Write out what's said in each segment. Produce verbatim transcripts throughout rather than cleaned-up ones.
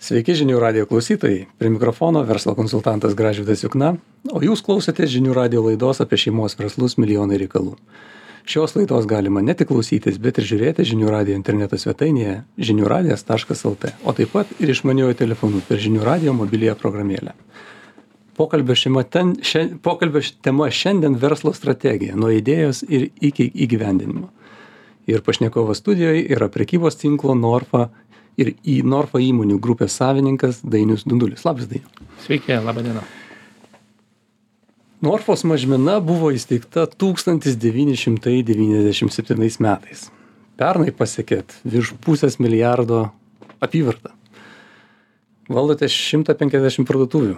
Sveiki žinių radijo klausytojai, prie mikrofono verslo konsultantas Gražvydas Jukna, o jūs klausote žinių radijo laidos apie šeimos verslus milijonai reikalų. Šios laidos galima ne tik klausytis, bet ir žiūrėti žinių radijo interneto svetainėje žinių radijas taškas lt, o taip pat ir išmaniuoju telefonu per žinių radijo mobiliąją programėlę. Pokalbio, ten, šia, pokalbio tema šiandien verslo strategija, nuo idėjos ir iki įgyvendinimo. Ir pašnekovas studijoje yra prekybos tinklo Norfa ir į Norfa įmonių grupės savininkas Dainius Dundulis. Labas, Dainius. Sveiki, laba diena. Norfos mažmena buvo įsteigta tūkstantis devyni šimtai devyniasdešimt septintais metais. Pernai pasiekėt virš pusės milijardo apyvartą. Valdote šimtą penkiasdešimt parduotuvių.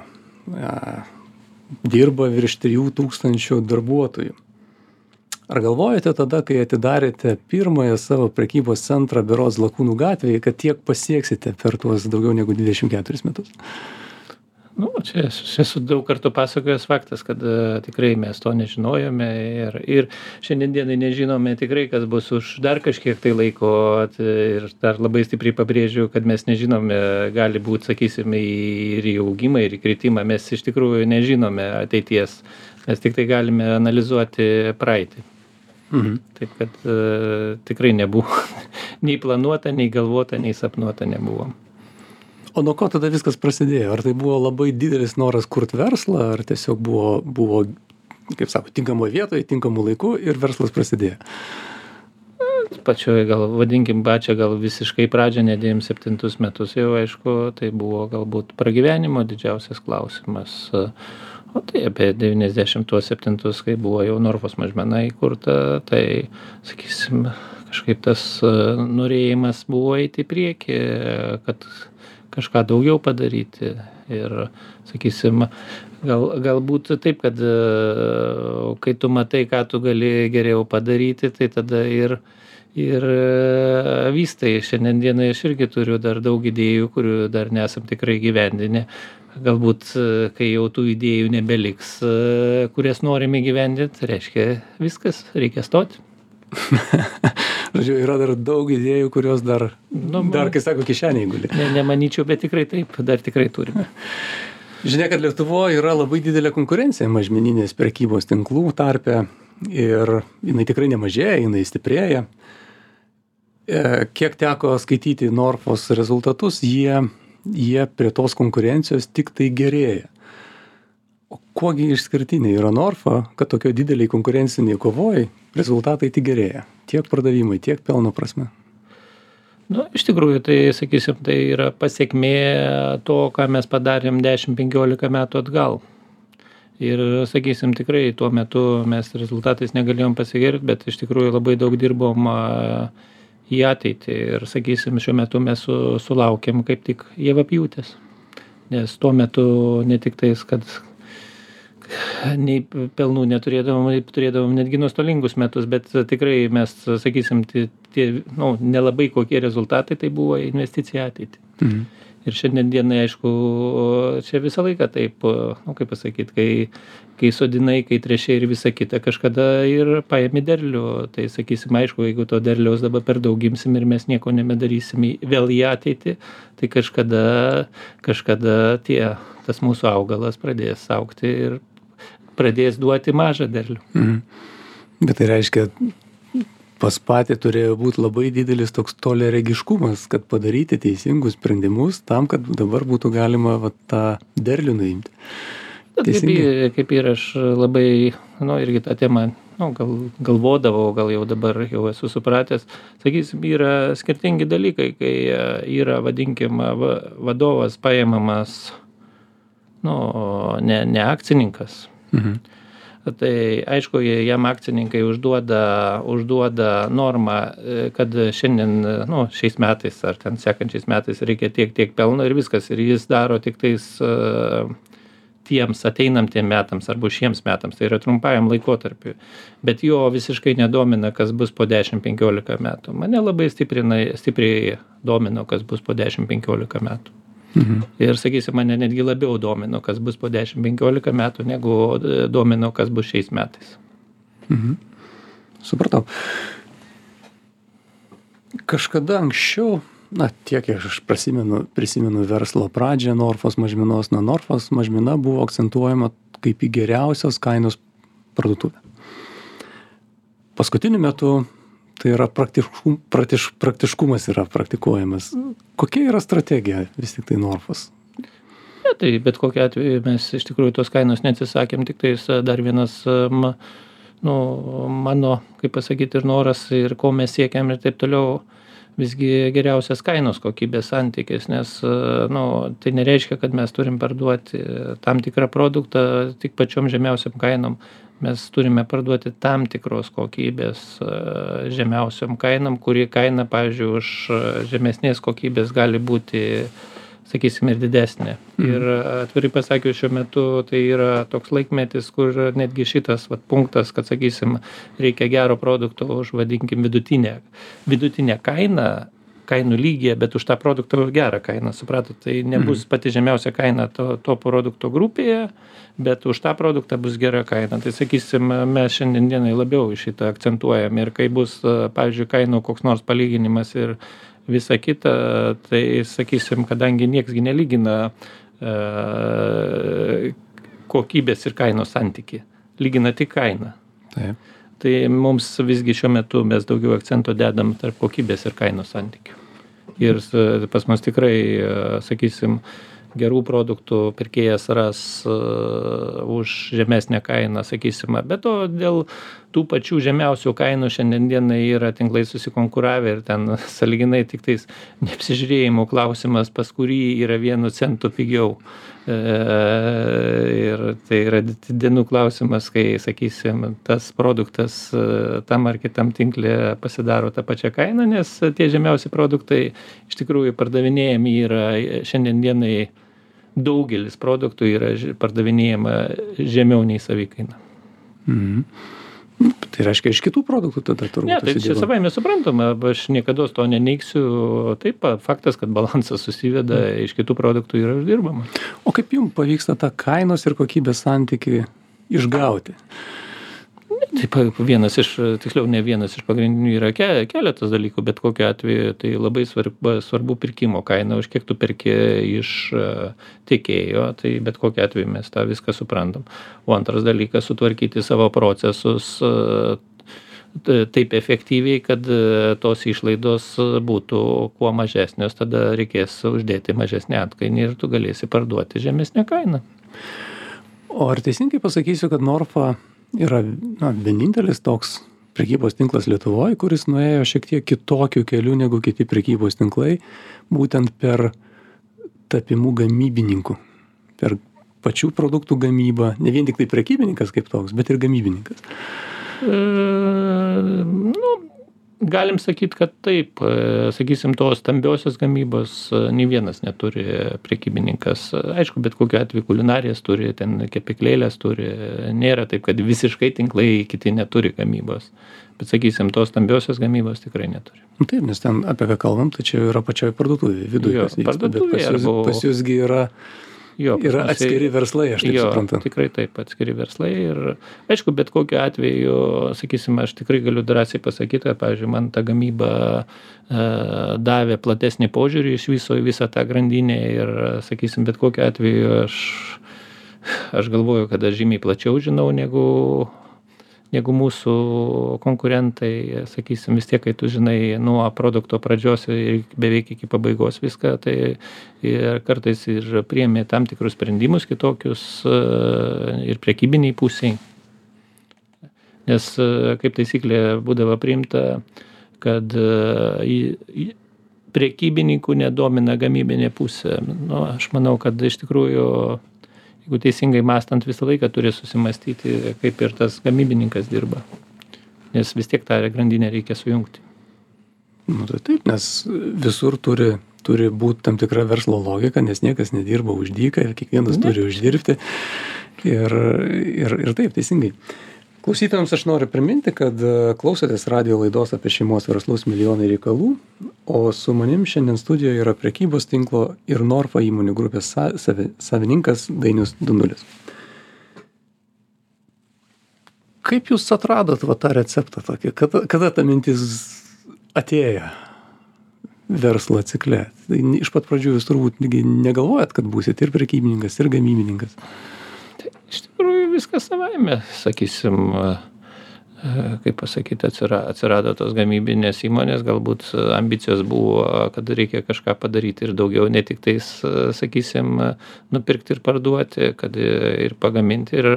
Dirba virš trijų tūkstančių darbuotojų. Ar galvojate tada, kai atidarėte pirmąją savo prekybos centrą berods Lakūnų gatvėje, kad tiek pasieksite per tuos daugiau negu dvidešimt keturis metus? Nu, čia esu daug kartų pasakojęs faktas, kad uh, tikrai mes to nežinojome ir, ir šiandien dienai nežinome tikrai, kas bus už dar kažkiek tai laiko ir dar labai stipriai pabrėžiu, kad mes nežinome, gali būti, sakysime, ir į augimą, ir į kritimą, mes iš tikrųjų nežinome ateities, mes tik tai galime analizuoti praeitį. Mhm. Taip, kad uh, tikrai nebuvo, nei planuota, nei galvota, nei sapnuota nebuvo. O nuo ko tada viskas prasidėjo? Ar tai buvo labai didelis noras kurti verslą, ar tiesiog buvo, buvo kaip sako, tinkamoje vietoje, tinkamų laikų ir verslas prasidėjo? Pačioje gal, vadinkim, pačią gal visiškai pradžią, ne devyniasdešimt septintus metus jau, aišku, tai buvo galbūt pragyvenimo didžiausias klausimas. O tai apie devyniasdešimt septintus, kai buvo jau Norfos mažmena įkurta, tai, sakysim, kažkaip tas norėjimas buvo eiti į priekį, kad kažką daugiau padaryti ir, sakysim, gal, galbūt taip, kad kai tu matai, ką tu gali geriau padaryti, tai tada ir, ir vystai. Šiandien dienai aš irgi turiu dar daug idėjų, kurių dar nesam tikrai gyvendinę. Galbūt, kai jau tų idėjų nebeliks, kurias norime gyvendinti, reiškia viskas, reikia stoti. Žodžiu, yra dar daug idėjų, kurios dar, nu, dar kai sako, kišenėje guli. Ne, nemanyčiau, bet tikrai taip, dar tikrai turime. Žinia, kad Lietuvoje yra labai didelė konkurencija mažmeninės prekybos tinklų tarpe ir jinai tikrai nemažėja, jinai stiprėja. Kiek teko skaityti Norfos rezultatus, jie, jie prie tos konkurencijos tik tai gerėja. O kuogi išskirtiniai yra Norfa, kad tokio dideliai konkurenciniai kovoj rezultatai tik gerėja? Tiek pardavimai, tiek pelno prasme. Nu, iš tikrųjų, tai, sakysim, tai yra pasiekmė to, ką mes padarėm dešimt penkiolika metų atgal. Ir, sakysim, tikrai tuo metu mes rezultatais negalėjom pasigirti, bet iš tikrųjų labai daug dirbom į ateitį. Ir, sakysim, šiuo metu mes su, sulaukėm kaip tik javapjūtės. Nes tuo metu ne tik tais, kad nei pelnų neturėdavom, turėdavom netgi nuostolingus metus, bet tikrai mes, sakysim, tie, tie nu, nelabai kokie rezultatai, tai buvo investicija ateitį. Mhm. Ir šiandien dienai, aišku, čia visą laiką taip, nu, kaip pasakyti, kai, kai sodinai, kai trešiai ir visa kita, kažkada ir paėmi derlių. Tai, sakysim, aišku, jeigu to derliaus dabar per daug gimsim ir mes nieko nebedarysim vėl į ateitį, tai kažkada, kažkada tie, tas mūsų augalas pradės augti ir pradės duoti mažą derlių. Mhm. Bet tai reiškia, pas patį turėjo būti labai didelis toks toliaregiškumas, kad padaryti teisingus sprendimus tam, kad dabar būtų galima va, tą derlių nuimti. Kaip, kaip ir aš labai, nu, irgi tą temą, nu, gal, galvodavau, gal jau dabar jau esu supratęs, sakysim, yra skirtingi dalykai, kai yra, vadinkim, vadovas paėmamas, nu, ne, ne akcininkas. Mhm. Tai aišku, jam akcininkai užduoda, užduoda normą, kad šiandien, nu, šiais metais ar ten sekančiais metais reikia tiek, tiek pelno ir viskas. Ir jis daro tik tais uh, tiems ateinamtiem metams arba šiems metams, tai yra trumpajam laikotarpiu. Bet jo visiškai nedomina, kas bus po dešimt penkiolika metų. Mane labai stipriai domino, kas bus po dešimt penkiolika metų. Mhm. Ir, sakysim, mane netgi labiau domino, kas bus po dešimt penkiolika metų, negu domino, kas bus šiais metais. Mhm. Supratau. Kažkada anksčiau na, tiek aš prisimenu, prisimenu verslo pradžią Norfos mažmenos, na, Norfos mažmena buvo akcentuojama kaip į geriausios kainos parduotuvę. Paskutiniu metu tai yra praktiškum, praktiš, praktiškumas yra praktikuojamas. Kokia yra strategija vis tik tai Norfos? Ja, tai bet kokiu atveju mes iš tikrųjų tos kainos neatsisakėm, tik tais dar vienas ma, nu, mano, kaip pasakyti, ir noras, ir ko mes siekiam ir taip toliau, visgi geriausias kainos kokybės santykis, nes nu, tai nereiškia, kad mes turim parduoti tam tikrą produktą tik pačiom žemiausiam kainom. Mes turime parduoti tam tikros kokybės žemiausiam kainom, kuri kaina, pavyzdžiui, už žemesnės kokybės gali būti, sakysim, ir didesnė. Mm. Ir atvirai pasakius, šiuo metu tai yra toks laikmetis, kur netgi šitas vat, punktas, kad, sakysim, reikia gero produkto už, vadinkim, vidutinę, vidutinę kainą, kainų lygyje, bet už tą produktą gerą kainą, supratot, tai nebus pati žemiausia kaina to, to produkto grupėje, bet už tą produktą bus gera kaina. Tai, sakysim, mes šiandien dienai labiau šitą akcentuojam ir kai bus, pavyzdžiui, kainų koks nors palyginimas ir visa kita, tai, sakysim, kadangi nieksgi nelygina e, kokybės ir kainos santykį, lygina tik kainą. Taip. Tai mums visgi šiuo metu mes daugiau akcento dedam tarp kokybės ir kainos santykių. Ir pas mus tikrai, sakysim, gerų produktų pirkėjas ras uh, už žemesnę kainą, sakysim. Bet to dėl tų pačių žemiausių kainų šiandien dienai yra tinklai susikonkuravę ir ten sąlyginai tik tais neapsižiūrėjimų klausimas, pas kurį yra vienu centu pigiau. E, ir tai yra dienų klausimas, kai, sakysim, tas produktas tam ar kitam tinklė pasidaro tą pačią kainą, nes tie žemiausi produktai iš tikrųjų pardavinėjami yra šiandien dienai. Daugelis produktų yra pardavinėjama žemiau nei savikaina. Mhm. Tai reiškia iš kitų produktų tada turbūt. Ne, tai čia savaime suprantama, aš niekada to neneiksiu. Taip, faktas, kad balansas susiveda, mhm. iš kitų produktų yra uždirbama. O kaip jums pavyksta tą kainos ir kokybės santykį išgauti? Taip, vienas iš, tiksliau ne vienas iš pagrindinių yra ke, keletas dalykų, bet kokiu atveju tai labai svarbu, svarbu pirkimo kaina, už kiek tu perki iš tiekėjo, tai bet kokiu atveju mes tą viską suprantam. O antras dalykas, sutvarkyti savo procesus taip efektyviai, kad tos išlaidos būtų kuo mažesnės, tada reikės uždėti mažesnį atkainį ir tu galėsi parduoti žemesnę kainą. O ar teisingai pasakysiu, kad Norfa yra na, vienintelis toks prekybos tinklas Lietuvoje, kuris nuėjo šiek tiek kitokiu keliu negu kiti prekybos tinklai, būtent per tapimų gamybininkų, per pačių produktų gamybą, ne vien tik tai prekybininkas kaip toks, bet ir gamybininkas. E, nu, galim sakyti, kad taip, sakysim, tos stambiosios gamybos nei vienas neturi prekybininkas. Aišku, bet kokiu atveju kulinarijas turi, ten kepyklėlės turi, nėra taip, kad visiškai tinklai kiti neturi gamybos. Bet, sakysim, tos stambiosios gamybos tikrai neturi. Taip, nes ten apie ką kalbam, tai čia yra pačioj parduotuvėje, viduje. Jo, parduotuvėje. Pas, arba... pas jūsgi yra... Jo, yra atskiri verslai, aš taip jo, suprantu. Tikrai taip, atskiri verslai. Ir aišku, bet kokiu atveju, sakysim, aš tikrai galiu drąsiai pasakyti, kad, pavyzdžiui, man ta gamyba e, davė platesnį požiūrį iš viso į visą tą grandinę ir, sakysim, bet kokiu atveju aš, aš galvoju, kad aš žymiai plačiau žinau negu, negu mūsų konkurentai, sakysim, vis tiek, kai tu žinai nuo produkto pradžios ir beveik iki pabaigos viską, tai ir kartais ir priėmė tam tikrus sprendimus kitokius ir prekybiniai pusiai. Nes kaip taisyklė būdavo priimta, kad prekybininkų nedomina gamybinė pusė. Nu, aš manau, kad iš tikrųjų jeigu teisingai mąstant, visą laiką turi susimastyti, kaip ir tas gamybininkas dirba. Nes vis tiek tą grandinę reikia sujungti. Nu, tai taip, nes visur turi, turi būti tam tikra verslo logika, nes niekas nedirba už dyką ir kiekvienas ne. Turi uždirbti. Ir, ir, ir taip, teisingai. Klausytojams aš noriu priminti, kad klausotės radijo laidos apie šeimos verslus milijonai reikalų, o su manim šiandien studijoje yra prekybos tinklo ir Norfa įmonių grupės savininkas Dainius Dunulis. Kaip jūs atradot va, tą receptą tokį? Kada, kada ta mintis atėjo? verslo cikle? Tai iš pat pradžių jūs turbūt negalvojat, kad būsit ir prekybininkas, ir gamybininkas. Tai iš tikrųjų viskas savaime, sakysim, kaip pasakyti, atsirado tos gamybinės įmonės, galbūt ambicijos buvo, kad reikia kažką padaryti ir daugiau, ne tik tais, sakysim, nupirkti ir parduoti, kad ir pagaminti. Ir,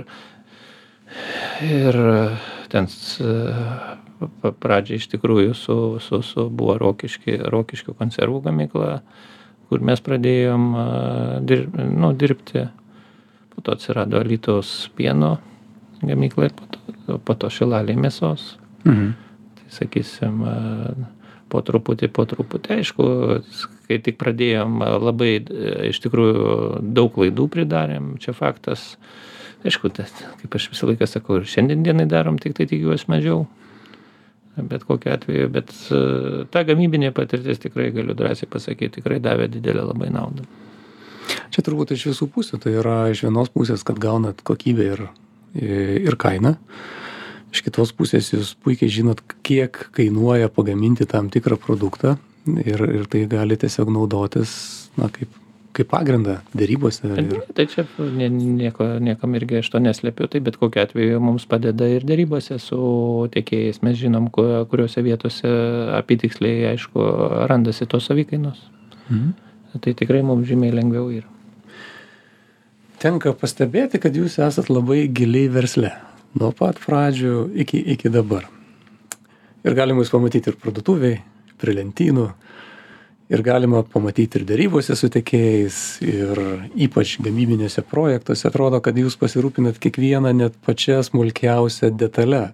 ir ten pradžiai iš tikrųjų su, su, su buvo Rokiški, Rokiškio konservų gamykla, kur mes pradėjom dirb, nu, dirbti. Po to atsirado Alytaus pieno gamykla ir po to, po to Šilalėj mėsos. Mhm. Tai sakysim, po truputį, po truputį, aišku, kai tik pradėjom, labai iš tikrųjų daug klaidų pridarėm, čia faktas. Aišku, tai, kaip aš visą laiką sakau, ir šiandien dienai darom, tik tai tikiuosi mažiau. Bet kokiu atveju, bet ta gamybinė patirtis tikrai galiu drąsiai pasakyti, tikrai davė didelę labai naudą. Čia turbūt iš visų pusių, tai yra iš vienos pusės, kad gaunat kokybę ir, ir kainą. Iš kitos pusės jūs puikiai žinot, kiek kainuoja pagaminti tam tikrą produktą ir, ir tai gali tiesiog naudotis, na, kaip, kaip pagrindą derybose. Ir... Tai čia nieko, niekam irgi aš to neslėpiu, tai bet kokiu atveju mums padeda ir derybose su tiekėjais. Mes žinom, kuriuose vietose apytiksliai, aišku, randasi tos savikainos. Mhm. Tai tikrai mums žymiai lengviau yra. Tenka pastebėti, kad jūs esat labai giliai versle. Nuo pat pradžių iki, iki dabar. Ir galima jūs pamatyti ir parduotuviai, prie lentynų. Ir galima pamatyti ir derybose su tiekėjais, ir ypač gamybinėse projektuose. Atrodo, kad jūs pasirūpinat kiekvieną net pačią smulkiausią detalę.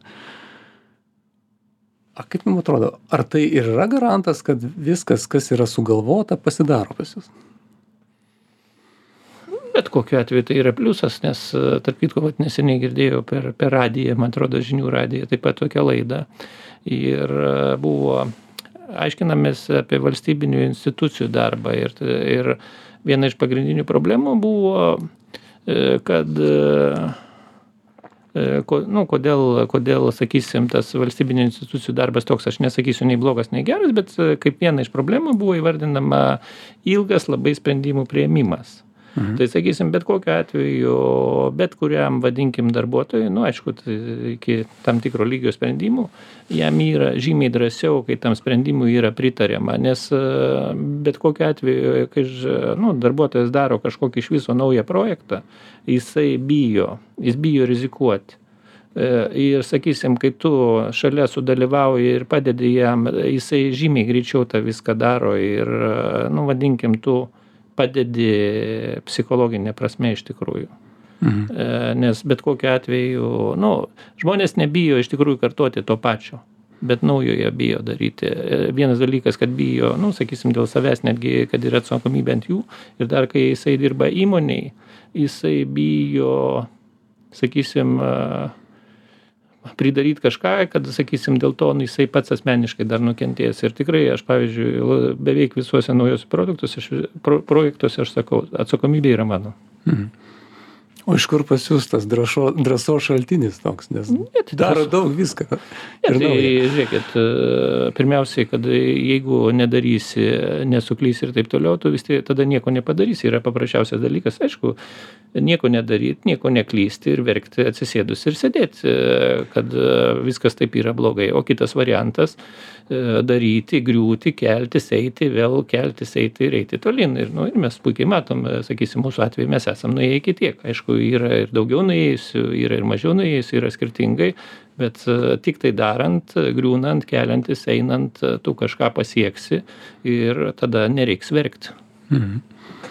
A, kaip jums atrodo, ar tai ir yra garantas, kad viskas, kas yra sugalvota, pasidaro pas jūs? Bet kokiu atveju tai yra pliusas, nes tarp kitko, vat neseniai girdėjau per, per radiją, man atrodo, žinių radiją, taip pat tokią laidą. Ir buvo... aiškinamės apie valstybinių institucijų darbą ir, ir viena iš pagrindinių problemų buvo, kad nu, kodėl, kodėl, sakysim, tas valstybinių institucijų darbas toks, aš nesakysiu nei blogas, nei geras, bet kaip viena iš problemų buvo įvardinama ilgas labai sprendimų priėmimas. Mhm. Tai sakysim, bet kokiu atveju, bet kuriam vadinkim darbuotojui, nu aišku, tai iki tam tikro lygio sprendimų, jam yra žymiai drąsiau, kai tam sprendimui yra pritariama, nes bet kokiu atveju, kai nu, darbuotojas daro kažkokį iš viso naują projektą, jisai bijo, jis bijo rizikuoti. Ir sakysim, kai tu šalia sudalyvauji ir padedi jam, jisai žymiai greičiau tą viską daro ir, nu vadinkim, tu padedi psichologinė prasme iš tikrųjų. Mhm. Nes bet kokiu atveju, nu, žmonės nebijo iš tikrųjų kartoti to pačio, bet naujo jie bijo daryti. Vienas dalykas, kad bijo, nu, sakysim, dėl savęs netgi, kad yra atsakomybė ant jų, ir dar kai jisai dirba įmonėj, jisai bijo, sakysim, pridaryti kažką, kad, sakysim, dėl to nu, jisai pats asmeniškai dar nukentės. Ir tikrai aš, pavyzdžiui, beveik visuose naujose produktuose, aš, pro, projektuose aš sakau, atsakomybė yra mano. Mhm. O iš kur pas jūs tas drąso, drąso šaltinis toks, nes ne, tai daro daug viską. Ne, tai žiūrėkit, pirmiausiai, kad jeigu nedarysi, nesuklysi ir taip toliau, tu vis tai tada nieko nepadarysi. Yra paprasčiausias dalykas, aišku, nieko nedaryti, nieko neklysti ir verkti atsisėdus ir sėdėti, kad viskas taip yra blogai. O kitas variantas – daryti, griūti, keltis, eiti, vėl keltis, eiti ir eiti tolyn. Ir, nu, ir mes puikiai matom, sakysim, mūsų atveju mes esam nuėję iki tiek. Aišku, yra ir daugiau nuėjusių, yra ir mažiau nuėjusių, yra skirtingai, bet tik tai darant, griūnant, keliantis, einant, tu kažką pasieksi ir tada nereiks verkti. Mhm.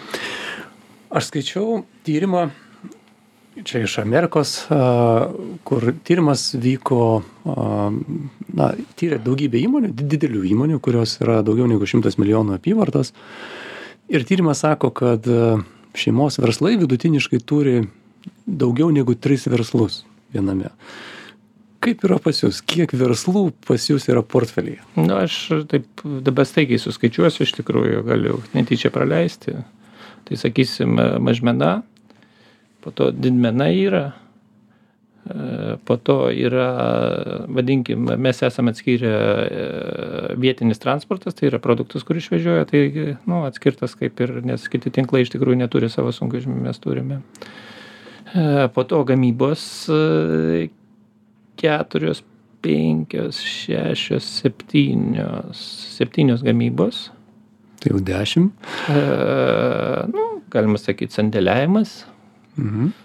Aš skaičiau tyrimą, čia iš Amerikos, kur tyrimas vyko, na, tyrė daugybę įmonių, didelių įmonių, kurios yra daugiau negu šimtas milijonų apyvartos. Ir tyrimas sako, kad šeimos verslai vidutiniškai turi daugiau negu tris verslus viename. Kaip yra pas jūs? Kiek verslų pas jūs yra portfelyje? Nu, aš taip dabar staigiai suskaičiuosiu, iš tikrųjų galiu netyčia praleisti. Tai sakysim, mažmena, po to didmena yra, Po to yra, vadinkim, mes esame atskyrę vietinis transportas, tai yra produktus, kur išvežioja, tai nu, atskirtas kaip ir, nes kiti tinklai iš tikrųjų neturi savo sunkvežimių, mes turime. Po to gamybos keturios, penkios, šešios, septynios, septynios gamybos. Tai jau dešimt. E, nu, galima sakyti, sandėliavimas. Mhm.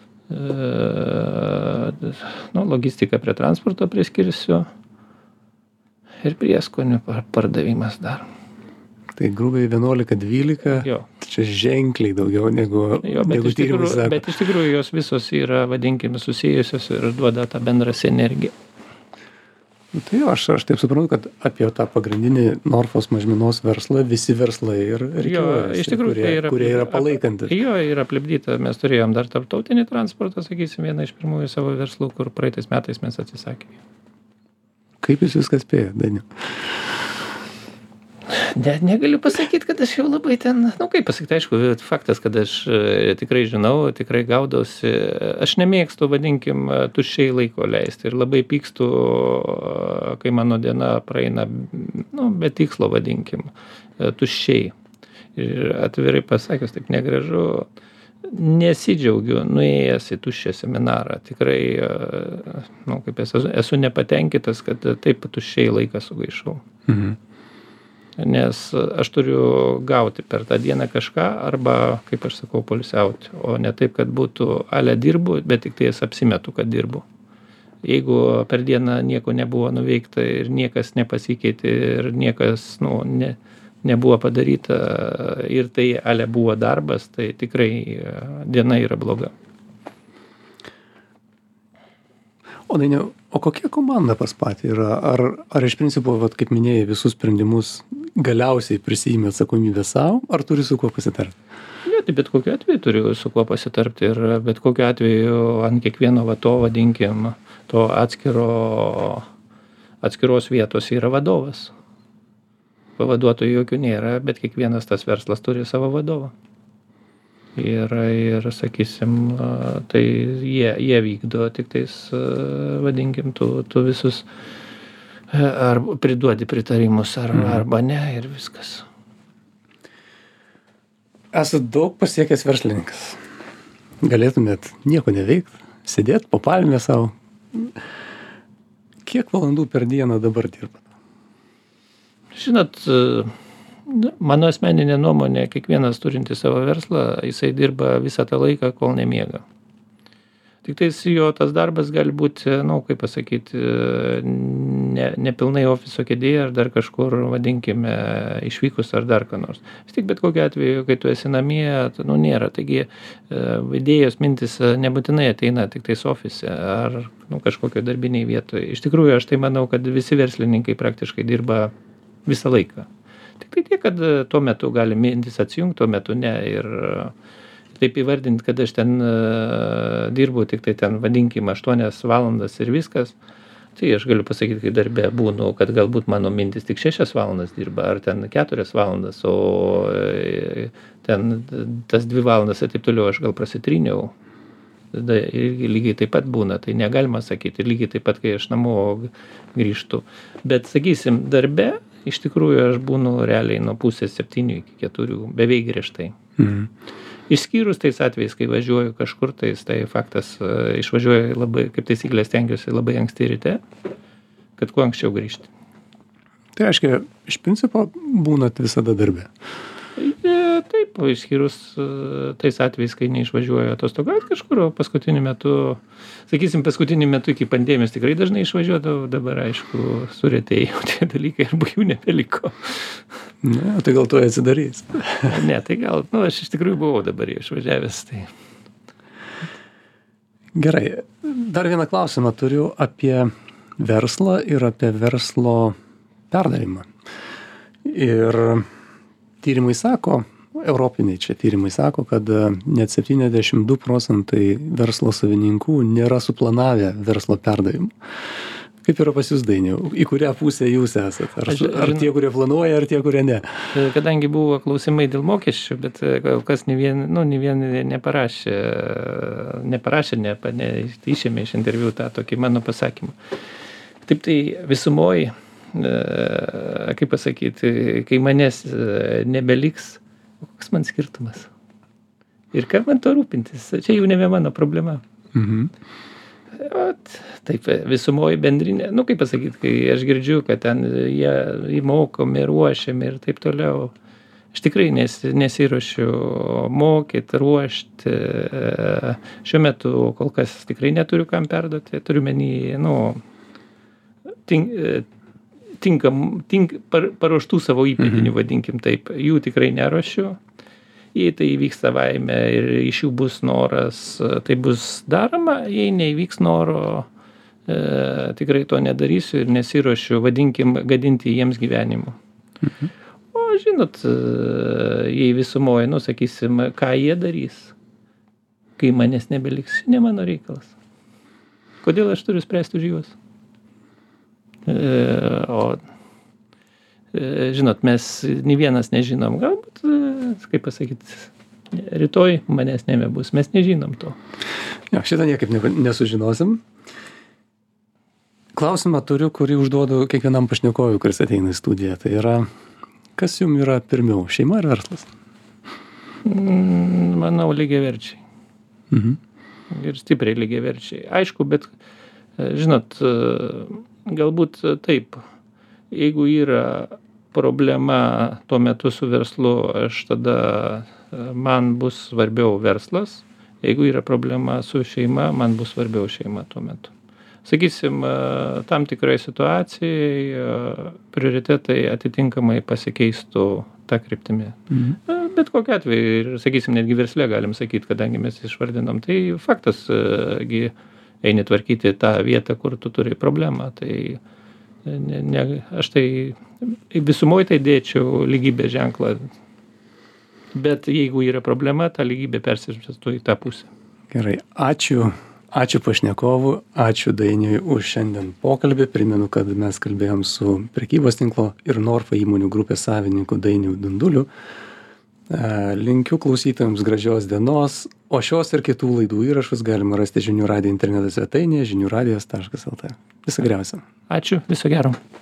E, nu, logistika prie transporto priskirsiu ir prieskonių pardavimas dar. Tai grubiai vienuolika dvylika, Jo. čia ženkliai daugiau negu, Jo, bet, negu iš tyrimai tikrųjų, sako. bet iš tikrųjų jos visos yra, vadinkime, susijusios ir duoda tą bendrą sinergiją. Tai jo, aš, aš taip suprantu, kad apie tą pagrindinį Norfos mažmenos verslą visi verslai ir Jo, rikiuojasi, iš tikrųjų, kurie, tai yra, kurie yra palaikantis. Jo, yra aplipdyta. Mes turėjom dar tarptautinį transportą, sakysim, vieną iš pirmųjų savo verslų, kur praeitais metais mes atsisakėme. Kaip jūs viską spėjate, Dainiau? Ne, negaliu pasakyti, kad aš jau labai ten, na nu, kaip pasakyti, aišku, faktas, kad aš e, tikrai žinau, tikrai gaudausi, aš nemėgstu, vadinkim, tuščiai laiko leisti ir labai pykstu, kai mano diena praeina, nu, be tikslo, vadinkim, tuščiai. Ir atvirai pasakius, taip negražu, nesidžiaugiu nuėjęs į tuščią seminarą. Tikrai, nu, kaip esu, esu nepatenkintas, kad taip tuščiai laiką sugaišau. Mhm. Nes aš turiu gauti per tą dieną kažką arba, kaip aš sakau, poilsiauti, o ne taip, kad būtų ale dirbu, bet tik tai apsimetu, kad dirbu. Jeigu per dieną nieko nebuvo nuveikta ir niekas nepasikeitė ir niekas nu, ne, nebuvo padaryta ir tai ale buvo darbas, tai tikrai diena yra bloga. O Dainiau, o kokia komanda pas patį yra? Ar, ar iš principo, vat, kaip minėjai, visus sprendimus galiausiai prisijimi atsakomybę savo, ar turi su kuo pasitarti? Ne, tai bet kokiu atveju turiu su kuo pasitarti ir bet kokiu atveju ant kiekvieno va to, vadinkim, to atskiro, atskiros vietos yra vadovas. Pavaduotojų jokių nėra, bet kiekvienas tas verslas turi savo vadovą. Ir, ir sakysim, tai jie, jie vykdo tik tais, vadinkim, tu, tu visus ar priduodi pritarimus, ar, mm. arba ne, ir viskas. Esat daug pasiekęs verslininkas. Galėtumėt nieko neveikti, sėdėti po palmę savo. Kiek valandų per dieną dabar dirbat? Žinot, mano asmeninė nuomonė, kiekvienas turintis savo verslą, jisai dirba visą tą laiką, kol nemiega. Tik tais jo tas darbas gali būti, na, nu, kaip pasakyti, ne, nepilnai ofiso kėdėje ar dar kažkur, vadinkime, išvykus ar dar ką nors. Vis tik bet kokiu atveju, kai tu esi namie, nu, nėra. Taigi idėjos mintis nebūtinai ateina tik tais ofise ar nu, kažkokio darbiniai vietoje. Iš tikrųjų, aš tai manau, kad visi verslininkai praktiškai dirba visą laiką. Tik tai tiek, kad tuo metu gali mintis atsijungti, tuo metu ne. Ir taip įvardinti, kad aš ten uh, dirbu tik tai ten, vadinkim, aštuonias valandas ir viskas, tai aš galiu pasakyti, kai darbe būnu, kad galbūt mano mintis tik šešias valandas dirba, ar ten keturias valandas, o e, ten tas dvi valandas ir taip toliau aš gal prasitryniau. Tada irgi lygiai taip pat būna, tai negalima sakyti, lygiai taip pat, kai aš namo grįžtu. Bet, sakysim, darbe, iš tikrųjų, aš būnu realiai nuo pusės septynių iki keturių, beveik griežtai. Mhm. Išskyrus tais atvejais, kai važiuoju kažkur, tai tai faktas, išvažiuoju labai, kaip taisyklė, stengiuosi labai anksti ryte, kad kuo anksčiau grįžti. Tai reiškia, iš principo būnat visada darbe. Taip, išskyrus tais atvejais, kai neišvažiuoju atostogauti kažkur, o paskutiniu metu, sakysim, paskutiniu metu iki pandemijos tikrai dažnai išvažiuodavau, dabar, aišku, suretėjau tie dalykai ir jų nebeliko. Ne, tai gal to atsidarys. Ne, tai gal, nu, aš iš tikrųjų buvau dabar išvažiavęs. Tai. Gerai, dar vieną klausimą turiu apie verslą ir apie verslo perdavimą. Ir tyrimai sako, europiniai čia tyrimai sako, kad net septyniasdešimt du procentai verslo savininkų nėra suplanavę verslo perdavimų. Kaip yra pas jūs, Dainiau? Į kurią pusę jūs esat? Ar, Aš- ar tie, kurie planuoja, ar tie, kurie ne? Kadangi buvo klausimai dėl mokesčių, bet kol kas ne vien, nu, ne vien neparašė, neparašė, ne, ne, išėmė iš interviu tą tokį mano pasakymą. Taip tai visumoji, kaip pasakyti, kai manęs nebeliks, koks man skirtumas? Ir ką man to rūpintis? Čia jau nebe mano problema. Mhm. Ot, taip, visumoji bendrinė, nu kaip pasakyti, kai aš girdžiu, kad ten jie įmokomi, ruošiami ir taip toliau. Aš tikrai nes, nesiruošiu mokyti, ruošti. Šiuo metu kol kas tikrai neturiu kam perduoti. Turiu menį, nu, tink, tinkam, tink, par, paruoštų savo įpėdinių, vadinkim taip. Jų tikrai neruošiu. Jei tai įvyks savaime ir iš jų bus noras, tai bus daroma. Jei neįvyks noro, e, tikrai to nedarysiu ir nesiruošiu, vadinkim, gadinti jiems gyvenimu. Mhm. O žinot, jei visumoje, nu, sakysim, ką jie darys, kai manęs nebeliks, ne mano reikalas. Kodėl aš turiu spręsti už juos? E, o žinot, mes nei vienas nežinom, galbūt, kaip pasakyti, rytoj manęs nebebus, mes nežinom to. Jo, šitą niekaip ne, nesužinosim. Klausimą turiu, kurį užduodu kiekvienam pašnekovui, kuris ateina į studiją. Tai yra, kas jums yra pirmiau, šeima ar verslas? Mm, manau, lygiaverčiai. Mhm. Ir stipriai lygiaverčiai. Aišku, bet, žinot, galbūt taip. Jeigu yra problema tuo metu su verslu, aš tada man bus svarbiau verslas. Jeigu yra problema su šeima, man bus svarbiau šeima tuo metu. Sakysim, tam tikrai situacijai prioritetai atitinkamai pasikeistų tą kryptimį. Mhm. Bet kokiu atveju, ir sakysim, netgi versle galim sakyti, kadangi mes išvardinom, tai faktas, gi eini tvarkyti tą vietą, kur tu turi problemą. Tai Ne, ne, aš tai visumoje tai dėčiau lygybės ženklą, bet jeigu yra problema, ta lygybė persistų į tą pusę. Gerai, ačiū, ačiū pašnekovų, ačiū Dainiui už šiandien pokalbį. Primenu, kad mes kalbėjom su prekybos tinklo ir Norfa įmonių grupės savininku Dainiu Dunduliu. Linkiu klausytojams gražios dienos, o šios ir kitų laidų įrašus galima rasti Žinių radijo interneto svetainėje žinių radijas taškas el tė. Viso geriausio. Ačiū, viso gero.